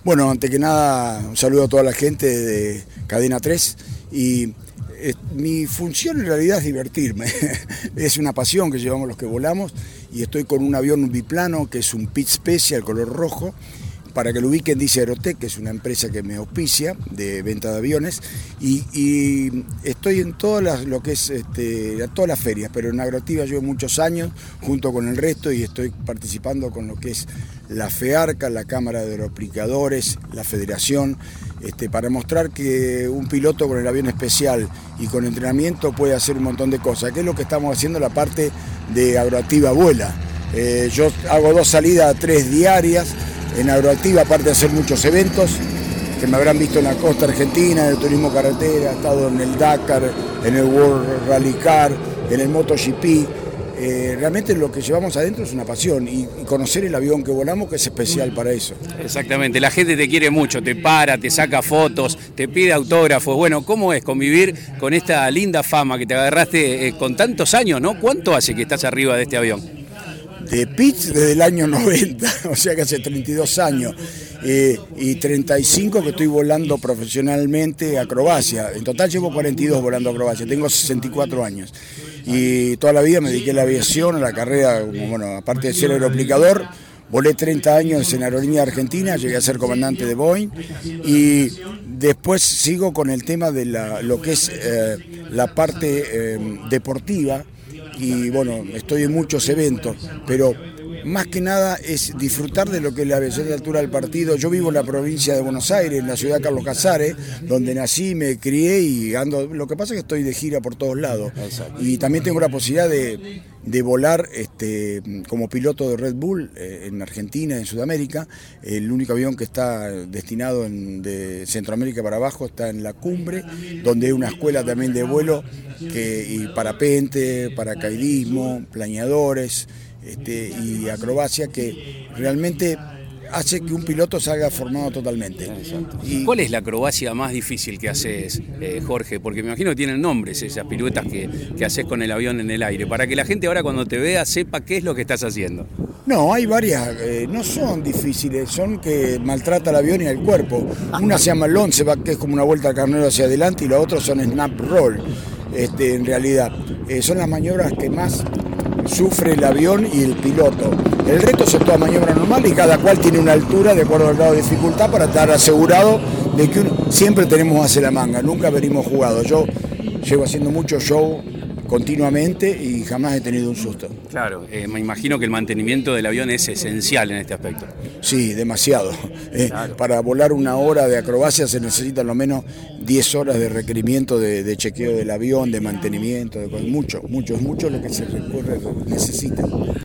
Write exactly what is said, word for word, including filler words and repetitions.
Bueno, antes que nada, un saludo a toda la gente de Cadena tres y eh, mi función en realidad es divertirme. Es una pasión que llevamos los que volamos y estoy con un avión biplano que es un Pitts Special color rojo. Para que lo ubiquen, dice Aerotech, que es una empresa que me auspicia de venta de aviones, y, y estoy en todas las, lo que es, este, todas las ferias, pero en Agroactiva llevo muchos años junto con el resto y estoy participando con lo que es la FEARCA, la Cámara de Aeroaplicadores, la Federación, este, para mostrar que un piloto con el avión especial y con entrenamiento puede hacer un montón de cosas, que es lo que estamos haciendo la parte de Agroactiva Vuela. Eh, yo hago dos salidas, tres diarias. En Agroactiva, aparte de hacer muchos eventos, que me habrán visto en la costa argentina, en el turismo carretera, he estado en el Dakar, en el World Rally Car, en el MotoGP. Eh, realmente lo que llevamos adentro es una pasión y, y conocer el avión que volamos, que es especial para eso. Exactamente, la gente te quiere mucho, te para, te saca fotos, te pide autógrafos. Bueno, ¿cómo es convivir con esta linda fama que te agarraste eh, con tantos años, ¿no? ¿Cuánto hace que estás arriba de este avión? De Pitts desde el año noventa, o sea que hace treinta y dos años, eh, y treinta y cinco que estoy volando profesionalmente acrobacia. En total llevo cuarenta y dos volando acrobacia, tengo sesenta y cuatro años. Y toda la vida me dediqué a la aviación, a la carrera, como, bueno, aparte de ser aeroaplicador, volé treinta años en Aerolínea Argentina, llegué a ser comandante de Boeing y después sigo con el tema de la, lo que es eh, la parte eh, deportiva. Y bueno, estoy en muchos eventos, pero más que nada es disfrutar de lo que es la aviación de altura del partido. Yo vivo en la provincia de Buenos Aires, en la ciudad de Carlos Casares, donde nací, me crié y ando. Lo que pasa es que estoy de gira por todos lados. Exacto. Y también tengo la posibilidad de, de volar este, como piloto de Red Bull eh, en Argentina, en Sudamérica. El único avión que está destinado en, de Centroamérica para abajo está en La Cumbre, donde hay una escuela también de vuelo que, y parapente, paracaidismo, planeadores. Este, y acrobacia que realmente hace que un piloto salga formado totalmente. Y ¿cuál es la acrobacia más difícil que haces, eh, Jorge? Porque me imagino que tienen nombres esas piruetas que, que haces con el avión en el aire, para que la gente ahora cuando te vea sepa qué es lo que estás haciendo. No, hay varias, eh, no son difíciles, son que maltrata el avión y el cuerpo. Una se llama Lonceback, que es como una vuelta al carnero hacia adelante, y la otra son Snap Roll, este, en realidad. Eh, son las maniobras que más sufre el avión y el piloto. El resto es toda maniobra normal y cada cual tiene una altura de acuerdo al grado de dificultad para estar asegurado de que uno, siempre tenemos hace la manga, nunca venimos jugados. Yo llevo haciendo mucho show continuamente y jamás he tenido un susto. Claro, eh, me imagino que el mantenimiento del avión es esencial en este aspecto. Sí, demasiado. Eh, claro. Para volar una hora de acrobacia se necesitan lo menos diez horas de requerimiento de, de chequeo del avión, de mantenimiento, de mucho, mucho, es mucho lo que se recurre, necesita.